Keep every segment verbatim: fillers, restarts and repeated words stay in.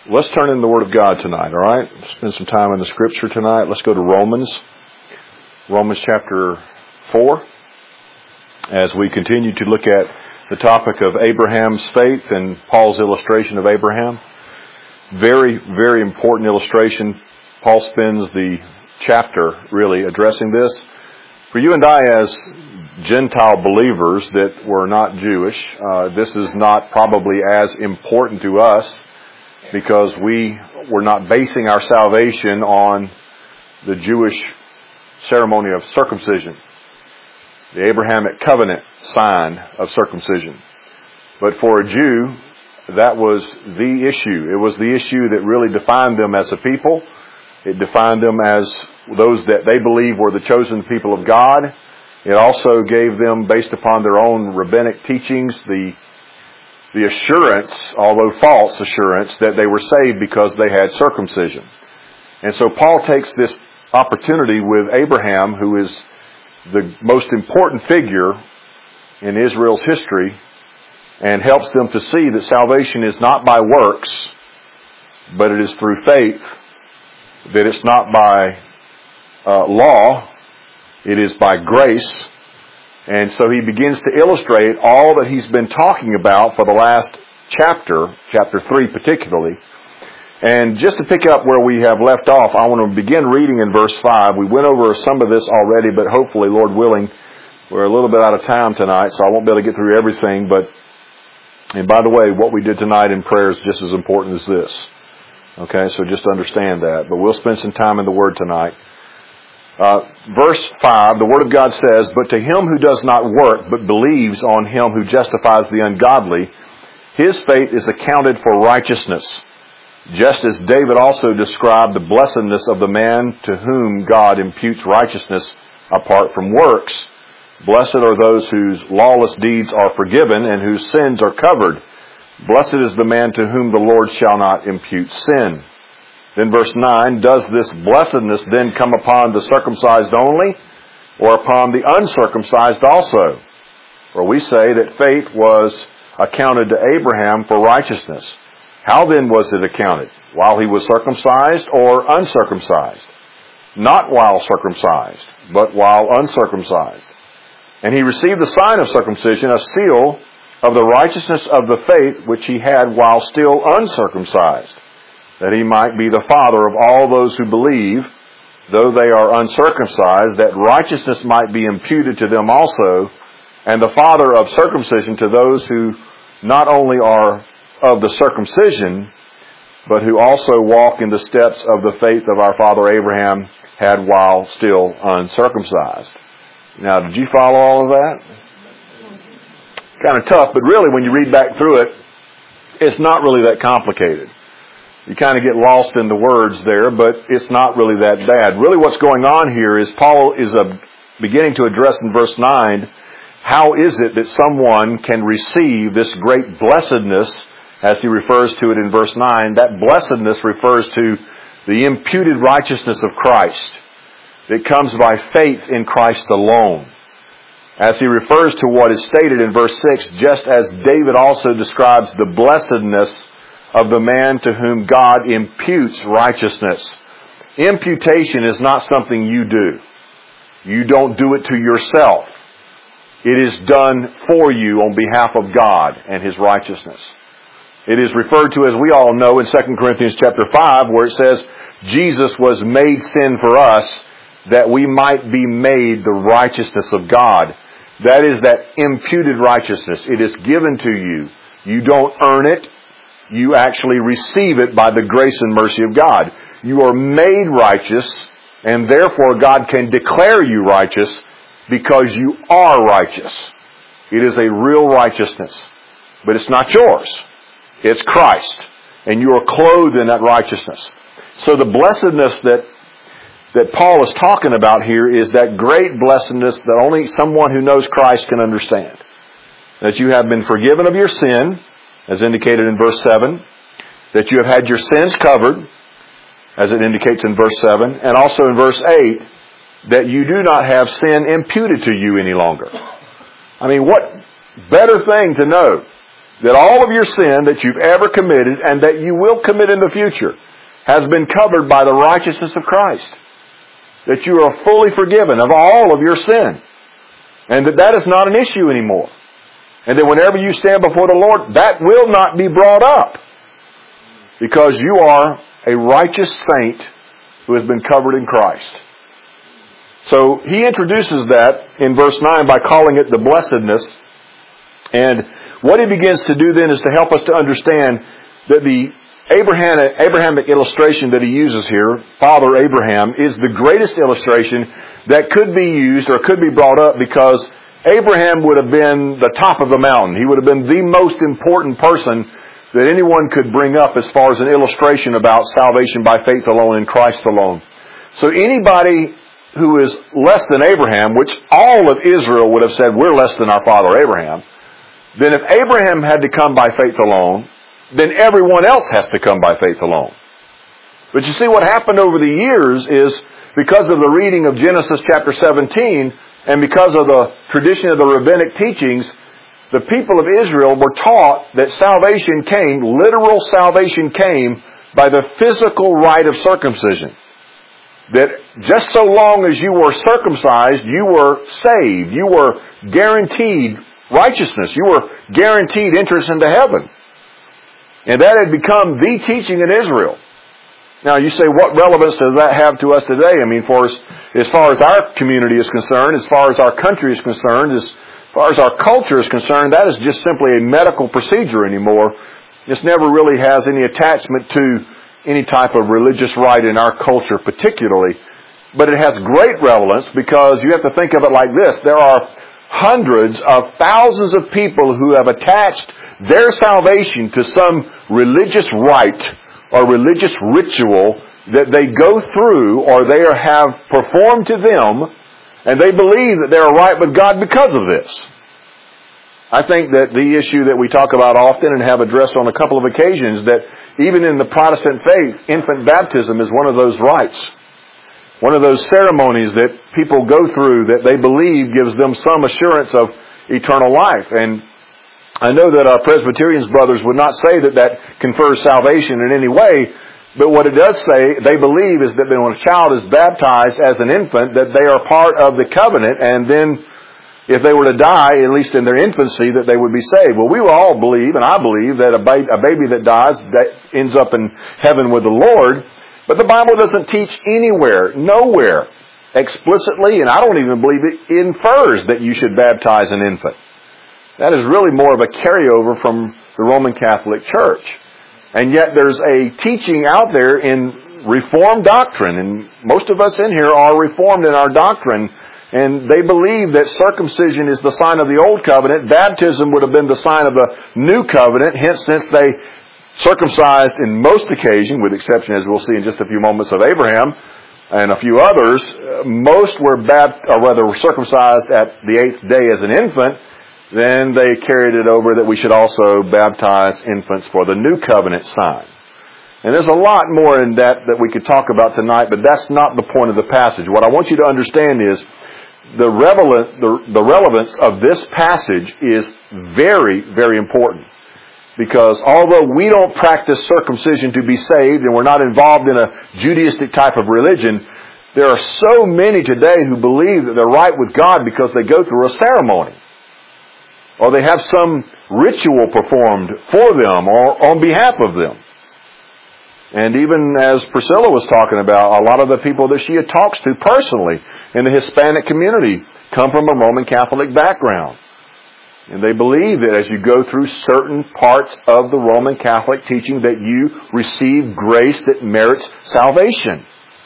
Let's turn in the Word of God tonight, all right? Spend some time in the Scripture tonight. Let's go to Romans. Romans chapter four. As we continue to look at the topic of Abraham's faith and Paul's illustration of Abraham. Very, very important illustration. Paul spends the chapter really addressing this. For you and I as Gentile believers that were not Jewish, uh, this is not probably as important to us because we were not basing our salvation on the Jewish ceremony of circumcision, the Abrahamic covenant sign of circumcision. But for a Jew, that was the issue. It was the issue that really defined them as a people. It defined them as those that they believed were the chosen people of God. It also gave them, based upon their own rabbinic teachings, the the assurance, although false assurance, that they were saved because they had circumcision. And so Paul takes this opportunity with Abraham, who is the most important figure in Israel's history, and helps them to see that salvation is not by works, but it is through faith, that it's not by uh, law, it is by grace. And so he begins to illustrate all that he's been talking about for the last chapter, chapter three particularly. And just to pick up where we have left off, I want to begin reading in verse five. We went over some of this already, but hopefully, Lord willing, we're a little bit out of time tonight, so I won't be able to get through everything. But, and by the way, what we did tonight in prayer is just as important as this. Okay, so just understand that. But we'll spend some time in the Word tonight. Uh, verse five, the Word of God says, "But to him who does not work, but believes on him who justifies the ungodly, his faith is accounted for righteousness. Just as David also described the blessedness of the man to whom God imputes righteousness apart from works. Blessed are those whose lawless deeds are forgiven and whose sins are covered. Blessed is the man to whom the Lord shall not impute sin." Then verse nine, "Does this blessedness then come upon the circumcised only, or upon the uncircumcised also? For we say that faith was accounted to Abraham for righteousness. How then was it accounted? While he was circumcised or uncircumcised? Not while circumcised, but while uncircumcised. And he received the sign of circumcision, a seal of the righteousness of the faith which he had while still uncircumcised, that he might be the father of all those who believe, though they are uncircumcised, that righteousness might be imputed to them also, and the father of circumcision to those who not only are of the circumcision, but who also walk in the steps of the faith of our father Abraham had while still uncircumcised." Now, did you follow all of that? Kind of tough, but really when you read back through it, it's not really that complicated. You kind of get lost in the words there, but it's not really that bad. Really what's going on here is Paul is uh, beginning to address in verse nine, how is it that someone can receive this great blessedness, as he refers to it in verse nine. That blessedness refers to the imputed righteousness of Christ. It comes by faith in Christ alone. As he refers to what is stated in verse six, just as David also describes the blessedness of the man to whom God imputes righteousness. Imputation is not something you do. You don't do it to yourself. It is done for you on behalf of God and His righteousness. It is referred to, as we all know, in Second Corinthians chapter five, where it says, Jesus was made sin for us that we might be made the righteousness of God. That is that imputed righteousness. It is given to you. You don't earn it. You actually receive it by the grace and mercy of God. You are made righteous, and therefore God can declare you righteous because you are righteous. It is a real righteousness, but it's not yours. It's Christ, and you are clothed in that righteousness. So the blessedness that that Paul is talking about here is that great blessedness that only someone who knows Christ can understand. That you have been forgiven of your sin, as indicated in verse seven. That you have had your sins covered, as it indicates in verse seven. And also in verse eight, that you do not have sin imputed to you any longer. I mean, what better thing to know that all of your sin that you've ever committed and that you will commit in the future has been covered by the righteousness of Christ. That you are fully forgiven of all of your sin. And that that is not an issue anymore. And that whenever you stand before the Lord, that will not be brought up. Because you are a righteous saint who has been covered in Christ. So he introduces that in verse nine by calling it the blessedness. And what he begins to do then is to help us to understand that the Abraham, Abrahamic illustration that he uses here, Father Abraham, is the greatest illustration that could be used or could be brought up because Abraham would have been the top of the mountain. He would have been the most important person that anyone could bring up as far as an illustration about salvation by faith alone in Christ alone. So anybody who is less than Abraham, which all of Israel would have said, we're less than our father Abraham, then if Abraham had to come by faith alone, then everyone else has to come by faith alone. But you see, what happened over the years is because of the reading of Genesis chapter seventeen and because of the tradition of the rabbinic teachings, the people of Israel were taught that salvation came, literal salvation came by the physical rite of circumcision. That just so long as you were circumcised, you were saved. You were guaranteed righteousness. You were guaranteed entrance into heaven. And that had become the teaching in Israel. Now you say, what relevance does that have to us today? I mean, for as, as far as our community is concerned, as far as our country is concerned, as far as our culture is concerned, that is just simply a medical procedure anymore. This never really has any attachment to any type of religious rite in our culture particularly. But it has great relevance because you have to think of it like this. There are hundreds of thousands of people who have attached their salvation to some religious rite or religious ritual that they go through or they have performed to them, and they believe that they're right with God because of this. I think that the issue that we talk about often and have addressed on a couple of occasions, that even in the Protestant faith, infant baptism is one of those rites. One of those ceremonies that people go through that they believe gives them some assurance of eternal life. And I know that our Presbyterians brothers would not say that that confers salvation in any way, but what it does say, they believe, is that when a child is baptized as an infant, that they are part of the covenant, and then if they were to die, at least in their infancy, that they would be saved. Well, we will all believe, and I believe, that a, ba- a baby that dies that ends up in heaven with the Lord, but the Bible doesn't teach anywhere, nowhere, explicitly, and I don't even believe it infers that you should baptize an infant. That is really more of a carryover from the Roman Catholic Church. And yet there's a teaching out there in Reformed doctrine, and most of us in here are Reformed in our doctrine, and they believe that circumcision is the sign of the Old Covenant, baptism would have been the sign of the New Covenant, hence since they circumcised in most occasions, with exception, as we'll see in just a few moments, of Abraham and a few others, most were bapt- or rather were circumcised at the eighth day as an infant. Then they carried it over that we should also baptize infants for the New Covenant sign. And there's a lot more in that that we could talk about tonight, but that's not the point of the passage. What I want you to understand is the, relevant, the, the relevance of this passage is very, very important. Because although we don't practice circumcision to be saved, and we're not involved in a Judaistic type of religion, there are so many today who believe that they're right with God because they go through a ceremony. Or they have some ritual performed for them or on behalf of them. And even as Priscilla was talking about, a lot of the people that she had talks to personally in the Hispanic community come from a Roman Catholic background. And they believe that as you go through certain parts of the Roman Catholic teaching that you receive grace that merits salvation.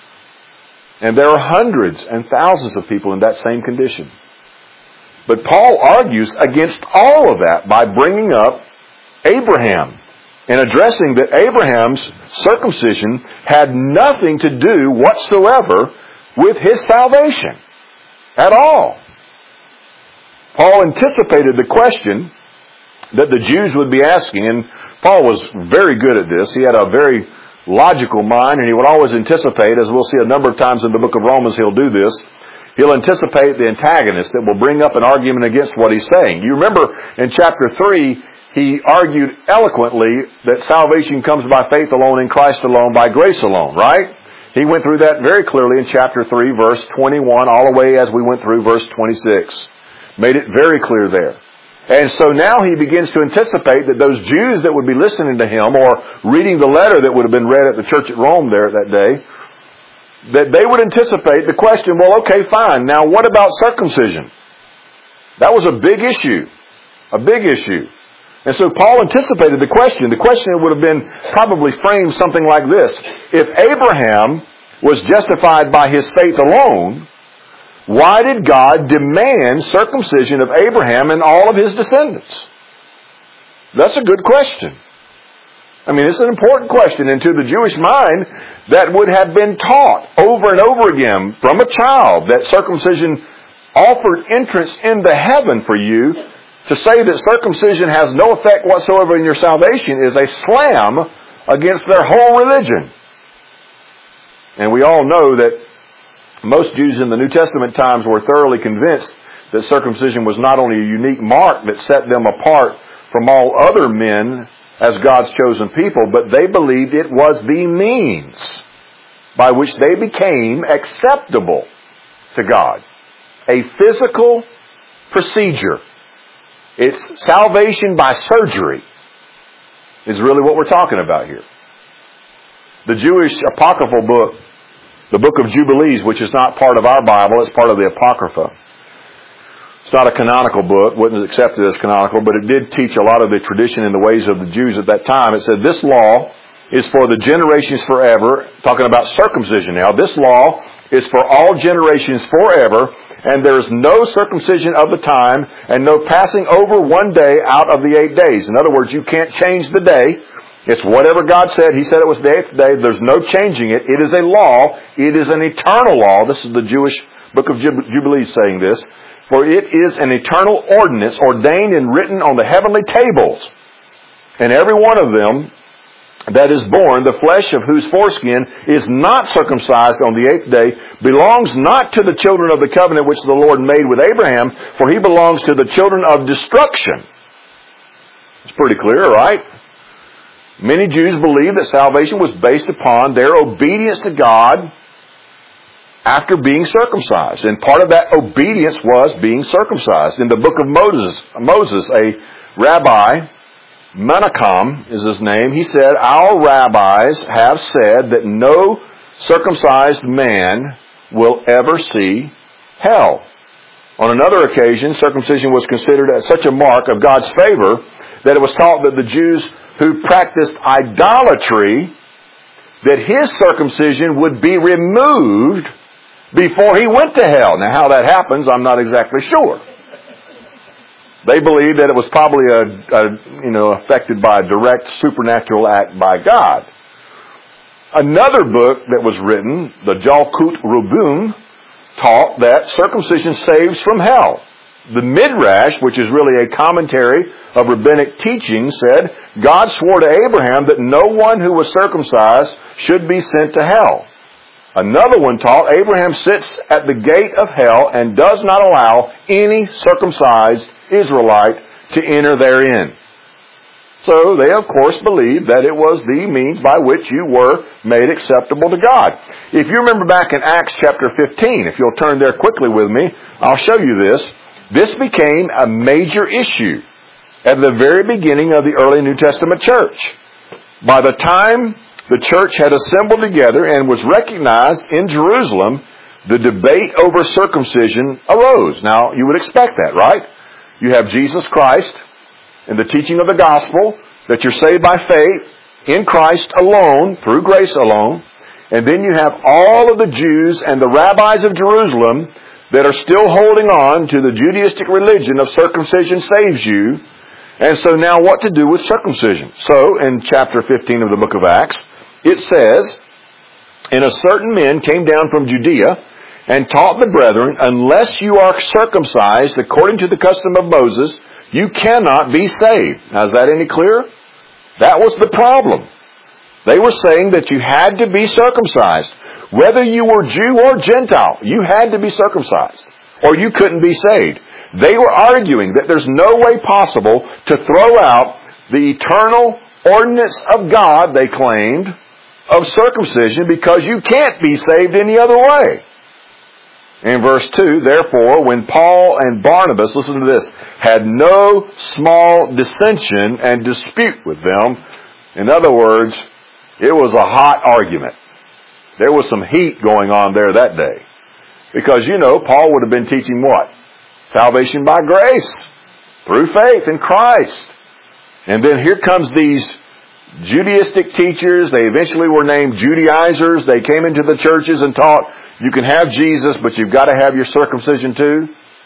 And there are hundreds and thousands of people in that same condition. But Paul argues against all of that by bringing up Abraham and addressing that Abraham's circumcision had nothing to do whatsoever with his salvation at all. Paul anticipated the question that the Jews would be asking, and Paul was very good at this. He had a very logical mind, and he would always anticipate, as we'll see a number of times in the book of Romans, he'll do this. He'll anticipate the antagonist that will bring up an argument against what he's saying. You remember in chapter three, he argued eloquently that salvation comes by faith alone, in Christ alone, by grace alone, right? He went through that very clearly in chapter three, verse twenty-one, all the way as we went through verse twenty-six. Made it very clear there. And so now he begins to anticipate that those Jews that would be listening to him or reading the letter that would have been read at the church at Rome there that day, that they would anticipate the question, well, okay, fine. Now what about circumcision? That was a big issue. A big issue. And so Paul anticipated the question. The question would have been probably framed something like this. If Abraham was justified by his faith alone, why did God demand circumcision of Abraham and all of his descendants? That's a good question. I mean, it's an important question. And to the Jewish mind, that would have been taught over and over again from a child that circumcision offered entrance into heaven for you. To say that circumcision has no effect whatsoever in your salvation is a slam against their whole religion. And we all know that most Jews in the New Testament times were thoroughly convinced that circumcision was not only a unique mark that set them apart from all other men as God's chosen people, but they believed it was the means by which they became acceptable to God. A physical procedure. It's salvation by surgery is really what we're talking about here. The Jewish apocryphal book, the book of Jubilees, which is not part of our Bible, it's part of the Apocrypha. It's not a canonical book, wasn't accepted as canonical, but it did teach a lot of the tradition and the ways of the Jews at that time. It said this law is for the generations forever, talking about circumcision now. This law is for all generations forever, and there is no circumcision of the time, and no passing over one day out of the eight days. In other words, you can't change the day. It's whatever God said. He said it was the eighth day. There's no changing it. It is a law. It is an eternal law. This is the Jewish book of Jubilees saying this. For it is an eternal ordinance ordained and written on the heavenly tables. And every one of them that is born, the flesh of whose foreskin is not circumcised on the eighth day, belongs not to the children of the covenant which the Lord made with Abraham, for he belongs to the children of destruction. It's pretty clear, right? Many Jews believed that salvation was based upon their obedience to God after being circumcised. And part of that obedience was being circumcised. In the book of Moses, Moses, a rabbi, Menachem is his name, he said, our rabbis have said that no circumcised man will ever see hell. On another occasion, circumcision was considered as such a mark of God's favor that it was taught that the Jews who practiced idolatry, that his circumcision would be removed before he went to hell. Now, how that happens, I'm not exactly sure. They believed that it was probably a, a, you know, affected by a direct supernatural act by God. Another book that was written, the Jalkut Rubun, taught that circumcision saves from hell. The Midrash, which is really a commentary of rabbinic teaching, said, God swore to Abraham that no one who was circumcised should be sent to hell. Another one taught Abraham sits at the gate of hell and does not allow any circumcised Israelite to enter therein. So they, of course, believed that it was the means by which you were made acceptable to God. If you remember back in Acts chapter fifteen, if you'll turn there quickly with me, I'll show you this. This became a major issue at the very beginning of the early New Testament church. By the time the church had assembled together and was recognized in Jerusalem, the debate over circumcision arose. Now, you would expect that, right? You have Jesus Christ and the teaching of the gospel, that you're saved by faith in Christ alone, through grace alone. And then you have all of the Jews and the rabbis of Jerusalem that are still holding on to the Judaistic religion of circumcision saves you. And so now what to do with circumcision? So in chapter fifteen of the book of Acts, it says, and a certain man came down from Judea and taught the brethren, unless you are circumcised according to the custom of Moses, you cannot be saved. Now, is that any clearer? That was the problem. They were saying that you had to be circumcised. Whether you were Jew or Gentile, you had to be circumcised, or you couldn't be saved. They were arguing that there's no way possible to throw out the eternal ordinance of God, they claimed, of circumcision, because you can't be saved any other way. In verse two, therefore, when Paul and Barnabas, listen to this, had no small dissension and dispute with them. In other words, it was a hot argument. There was some heat going on there that day. Because, you know, Paul would have been teaching what? Salvation by grace, through faith in Christ. And then here comes these Judaistic teachers. They eventually were named Judaizers. They came into the churches and taught, you can have Jesus, but you've got to have your circumcision too.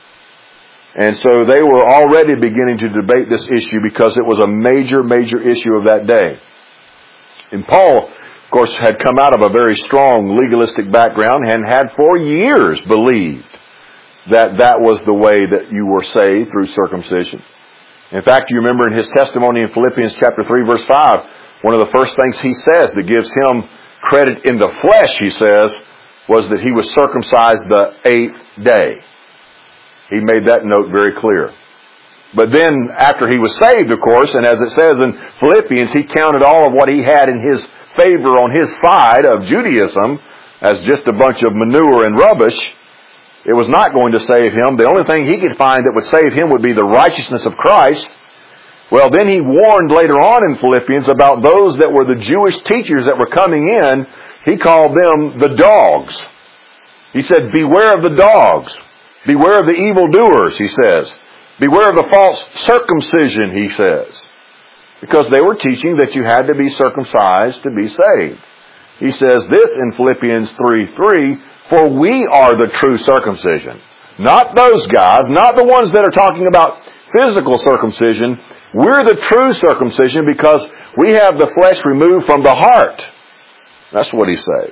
And so they were already beginning to debate this issue because it was a major, major issue of that day. And Paul, of course, had come out of a very strong legalistic background and had for years believed that that was the way that you were saved, through circumcision. In fact, you remember in his testimony in Philippians chapter three, verse five, one of the first things he says that gives him credit in the flesh, he says, was that he was circumcised the eighth day. He made that note very clear. But then, after he was saved, of course, and as it says in Philippians, he counted all of what he had in his favor on his side of Judaism as just a bunch of manure and rubbish. It was not going to save him. The only thing he could find that would save him would be the righteousness of Christ. Well, then he warned later on in Philippians about those that were the Jewish teachers that were coming in. He called them the dogs. He said, beware of the dogs. Beware of the evildoers, he says. Beware of the false circumcision, he says. Because they were teaching that you had to be circumcised to be saved. He says this in Philippians three three, for we are the true circumcision. Not those guys, not the ones that are talking about physical circumcision. We're the true circumcision because we have the flesh removed from the heart. That's what he said.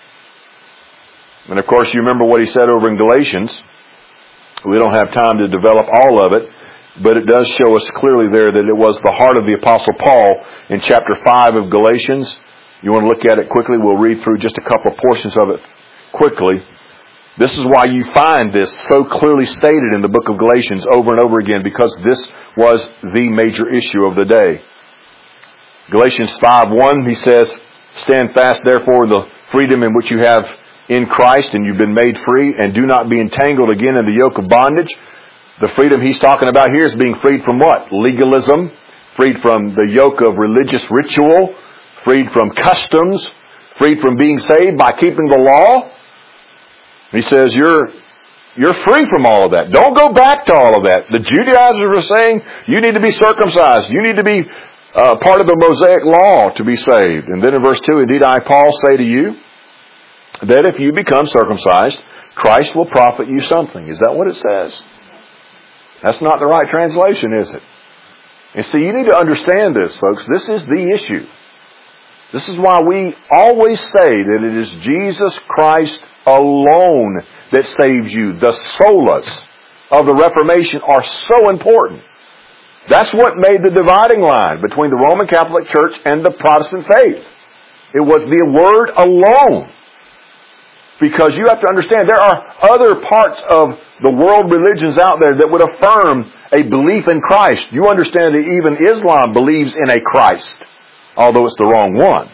And of course, you remember what he said over in Galatians. We don't have time to develop all of it, but it does show us clearly there that it was the heart of the Apostle Paul in chapter five of Galatians. You want to look at it quickly? We'll read through just a couple of portions of it quickly. This is why you find this so clearly stated in the book of Galatians over and over again, because this was the major issue of the day. Galatians five one, he says, stand fast therefore in the freedom in which you have in Christ, and you've been made free, and do not be entangled again in the yoke of bondage. The freedom he's talking about here is being freed from what? Legalism, freed from the yoke of religious ritual, freed from customs, freed from being saved by keeping the law. He says you're you're free from all of that. Don't go back to all of that. The Judaizers were saying you need to be circumcised. You need to be uh, part of the Mosaic law to be saved. And then in verse two, indeed I, Paul, say to you that if you become circumcised, Christ will profit you something. Is that what it says? That's not the right translation, is it? And see, you need to understand this, folks. This is the issue. This is why we always say that it is Jesus Christ alone that saves you. The solas of the Reformation are so important. That's what made the dividing line between the Roman Catholic Church and the Protestant faith. It was the Word alone. Because you have to understand, there are other parts of the world religions out there that would affirm a belief in Christ. You understand that even Islam believes in a Christ, although it's the wrong one.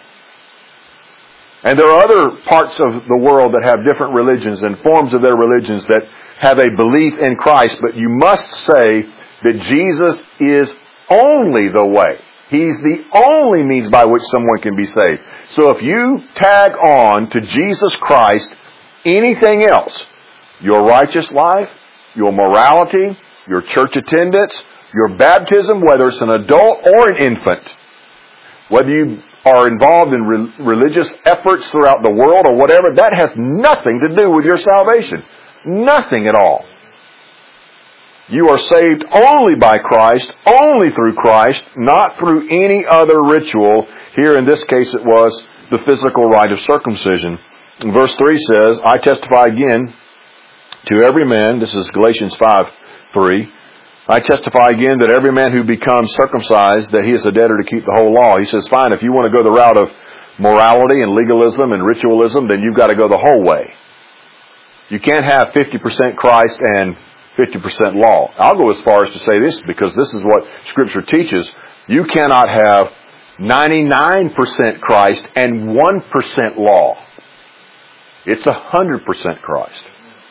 And there are other parts of the world that have different religions and forms of their religions that have a belief in Christ, but you must say that Jesus is only the way. He's the only means by which someone can be saved. So if you tag on to Jesus Christ anything else, your righteous life, your morality, your church attendance, your baptism, whether it's an adult or an infant, whether you are involved in re- religious efforts throughout the world or whatever, that has nothing to do with your salvation. Nothing at all. You are saved only by Christ, only through Christ, not through any other ritual. Here in this case it was the physical rite of circumcision. And verse three says, I testify again to every man, this is Galatians five three, I testify again that every man who becomes circumcised, that he is a debtor to keep the whole law. He says, fine, if you want to go the route of morality and legalism and ritualism, then you've got to go the whole way. You can't have fifty percent Christ and fifty percent law. I'll go as far as to say this because this is what Scripture teaches. You cannot have ninety-nine percent Christ and one percent law. It's one hundred percent Christ.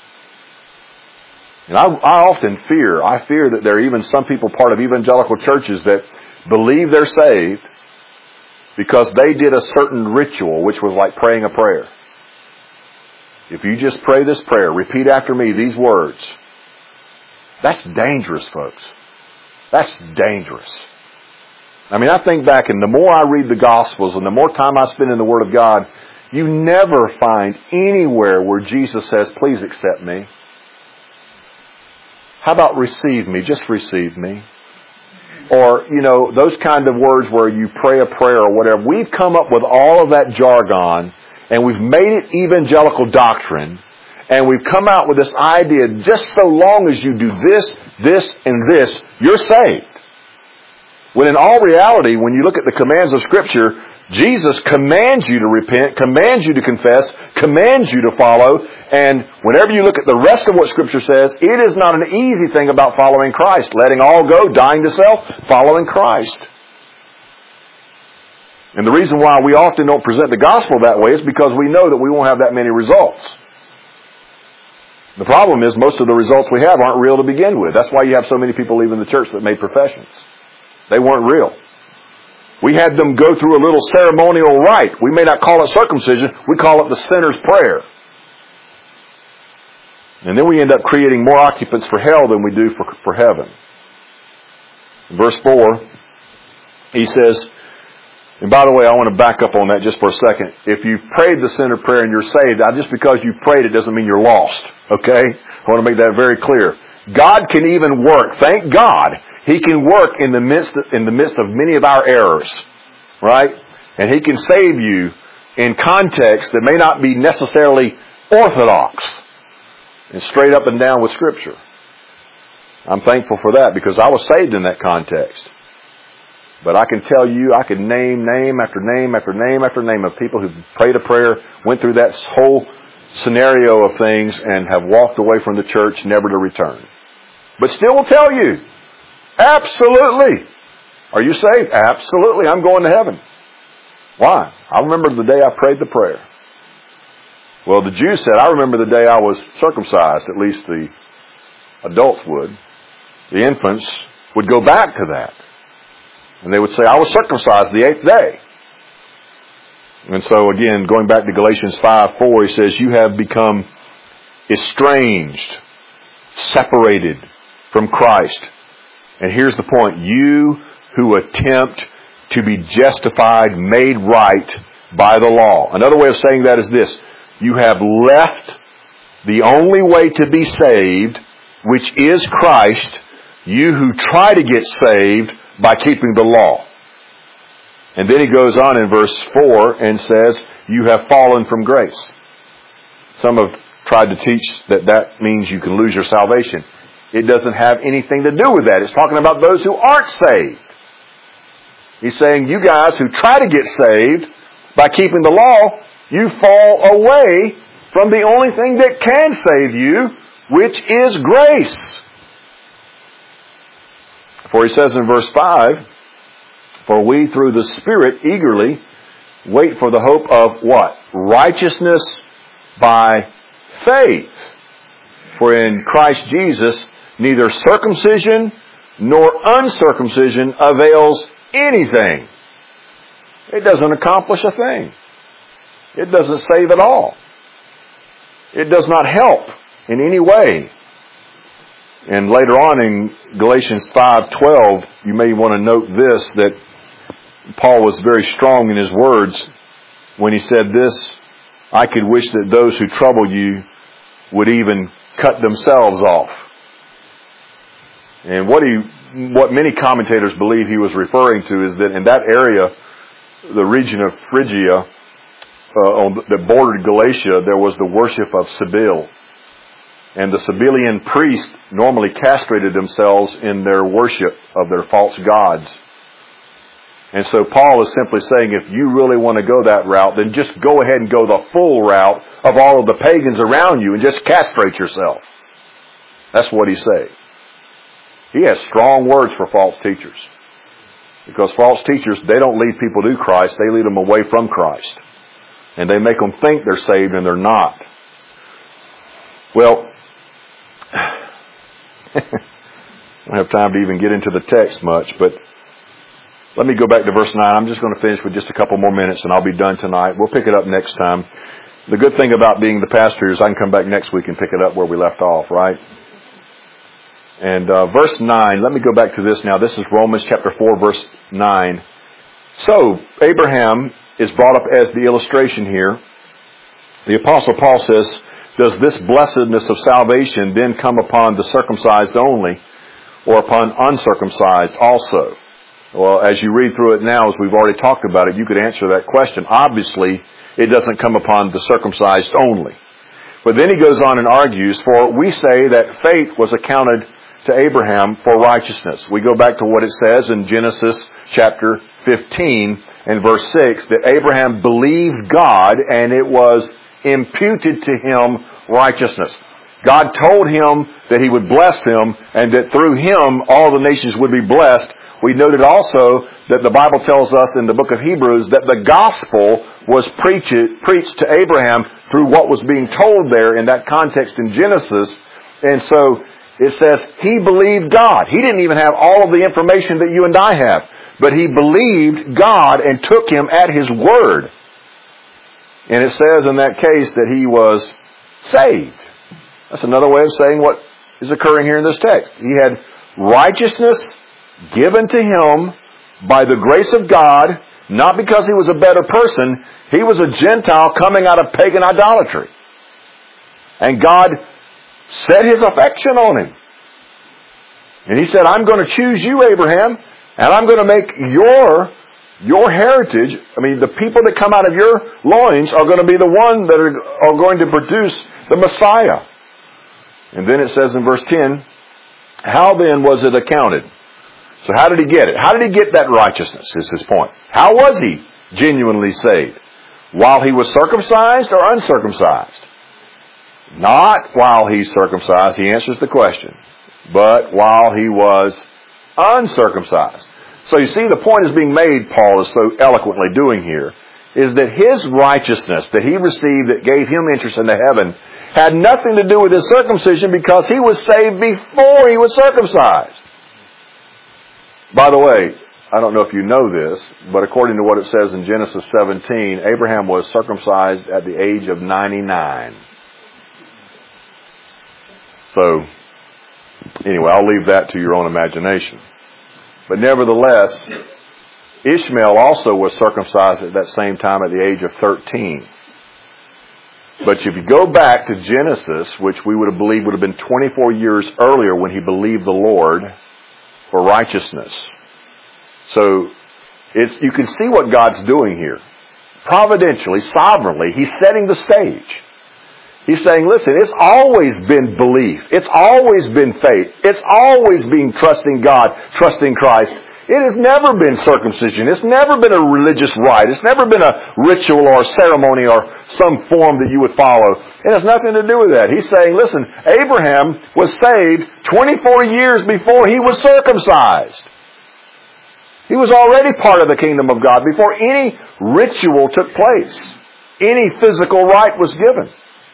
And I, I often fear, I fear that there are even some people part of evangelical churches that believe they're saved because they did a certain ritual, which was like praying a prayer. If you just pray this prayer, repeat after me these words. That's dangerous, folks. That's dangerous. I mean, I think back, and the more I read the Gospels and the more time I spend in the Word of God, you never find anywhere where Jesus says, please accept me. How about receive me? Just receive me. Or, you know, those kind of words where you pray a prayer or whatever. We've come up with all of that jargon, and we've made it evangelical doctrine, and we've come out with this idea, just so long as you do this, this, and this, you're saved. When in all reality, when you look at the commands of Scripture, Jesus commands you to repent, commands you to confess, commands you to follow, and whenever you look at the rest of what Scripture says, it is not an easy thing about following Christ, letting all go, dying to self, following Christ. And the reason why we often don't present the gospel that way is because we know that we won't have that many results. The problem is most of the results we have aren't real to begin with. That's why you have so many people leaving the church that made professions. They weren't real. We had them go through a little ceremonial rite. We may not call it circumcision. We call it the sinner's prayer. And then we end up creating more occupants for hell than we do for, for heaven. In verse four, he says, and by the way, I want to back up on that just for a second. If you've prayed the sinner prayer and you're saved, just because you prayed it doesn't mean you're lost. Okay? I want to make that very clear. God can even work. Thank God. He can work in the midst of, in the midst of many of our errors. Right? And He can save you in context that may not be necessarily orthodox and straight up and down with Scripture. I'm thankful for that because I was saved in that context. But I can tell you, I can name name after name after name after name of people who prayed a prayer, went through that whole scenario of things, and have walked away from the church never to return. But still will tell you, absolutely. Are you saved? Absolutely. I'm going to heaven. Why? I remember the day I prayed the prayer. Well, the Jews said, I remember the day I was circumcised, at least the adults would. The infants would go back to that. And they would say, I was circumcised the eighth day. And so again, going back to Galatians five four, he says, you have become estranged, separated from Christ. And here's the point. You who attempt to be justified, made right by the law. Another way of saying that is this. You have left the only way to be saved, which is Christ, you who try to get saved by keeping the law. And then he goes on in verse four and says, you have fallen from grace. Some have tried to teach that that means you can lose your salvation. It doesn't have anything to do with that. It's talking about those who aren't saved. He's saying, you guys who try to get saved by keeping the law, you fall away from the only thing that can save you, which is grace. For he says in verse five, for we through the Spirit eagerly wait for the hope of what? Righteousness by faith. For in Christ Jesus, neither circumcision nor uncircumcision avails anything. It doesn't accomplish a thing. It doesn't save at all. It does not help in any way. And later on in Galatians five twelve, you may want to note this, that Paul was very strong in his words when he said this, I could wish that those who trouble you would even cut themselves off. And what he, what many commentators believe he was referring to is that in that area, the region of Phrygia, uh, on, that bordered Galatia, there was the worship of Cybele. And the Cybelean priests normally castrated themselves in their worship of their false gods. And so Paul is simply saying, if you really want to go that route, then just go ahead and go the full route of all of the pagans around you and just castrate yourself. That's what he's saying. He has strong words for false teachers. Because false teachers, they don't lead people to Christ. They lead them away from Christ. And they make them think they're saved and they're not. Well, I don't have time to even get into the text much, but let me go back to verse nine. I'm just going to finish with just a couple more minutes and I'll be done tonight. We'll pick it up next time. The good thing about being the pastor is I can come back next week and pick it up where we left off, right? And uh, verse nine, let me go back to this now. This is Romans chapter four, verse nine. So, Abraham is brought up as the illustration here. The Apostle Paul says, does this blessedness of salvation then come upon the circumcised only, or upon uncircumcised also? Well, as you read through it now, as we've already talked about it, you could answer that question. Obviously, it doesn't come upon the circumcised only. But then he goes on and argues, for we say that faith was accounted to Abraham for righteousness. We go back to what it says in Genesis chapter fifteen and verse six, that Abraham believed God and it was imputed to him righteousness. God told him that he would bless him and that through him all the nations would be blessed. We noted also that the Bible tells us in the book of Hebrews that the gospel was preached, preached to Abraham through what was being told there in that context in Genesis. And so it says he believed God. He didn't even have all of the information that you and I have, but he believed God and took him at his word. And it says in that case that he was saved. That's another way of saying what is occurring here in this text. He had righteousness given to him by the grace of God, not because he was a better person. He was a Gentile coming out of pagan idolatry. And God set his affection on him. And he said, I'm going to choose you, Abraham, and I'm going to make your Your heritage, I mean, the people that come out of your loins are going to be the ones that are, are going to produce the Messiah. And then it says in verse ten, how then was it accounted? So how did he get it? How did he get that righteousness is his point. How was he genuinely saved? While he was circumcised or uncircumcised? Not while he's circumcised, he answers the question, but while he was uncircumcised. So you see, the point is being made, Paul is so eloquently doing here, is that his righteousness that he received that gave him entrance into heaven had nothing to do with his circumcision because he was saved before he was circumcised. By the way, I don't know if you know this, but according to what it says in Genesis seventeen, Abraham was circumcised at the age of ninety-nine. So, anyway, I'll leave that to your own imagination. But nevertheless, Ishmael also was circumcised at that same time at the age of thirteen. But if you go back to Genesis, which we would have believed would have been twenty-four years earlier when he believed the Lord for righteousness. So it's, you can see what God's doing here. Providentially, sovereignly, he's setting the stage. He's saying, listen, it's always been belief. It's always been faith. It's always been trusting God, trusting Christ. It has never been circumcision. It's never been a religious rite. It's never been a ritual or a ceremony or some form that you would follow. It has nothing to do with that. He's saying, listen, Abraham was saved twenty-four years before he was circumcised. He was already part of the kingdom of God before any ritual took place. Any physical rite was given.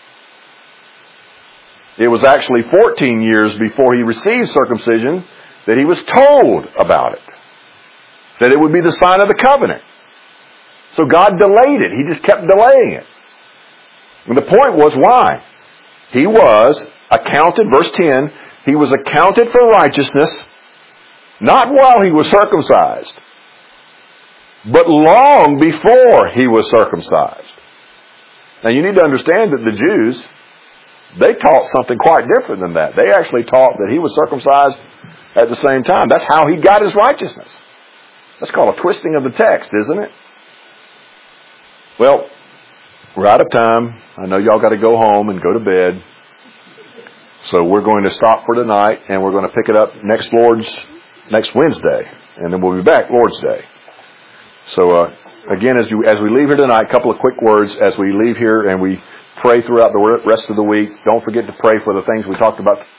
It was actually fourteen years before he received circumcision that he was told about it. That it would be the sign of the covenant. So God delayed it. He just kept delaying it. And the point was why? He was accounted, verse ten, he was accounted for righteousness, not while he was circumcised, but long before he was circumcised. Now you need to understand that the Jews, they taught something quite different than that. They actually taught that he was circumcised at the same time. That's how he got his righteousness. That's called a twisting of the text, isn't it? Well, we're out of time. I know y'all got to go home and go to bed. So we're going to stop for tonight, and we're going to pick it up next Lord's, next Wednesday. And then we'll be back Lord's Day. So, uh, again, as you, as we leave here tonight, a couple of quick words as we leave here and we pray throughout the rest of the week. Don't forget to pray for the things we talked about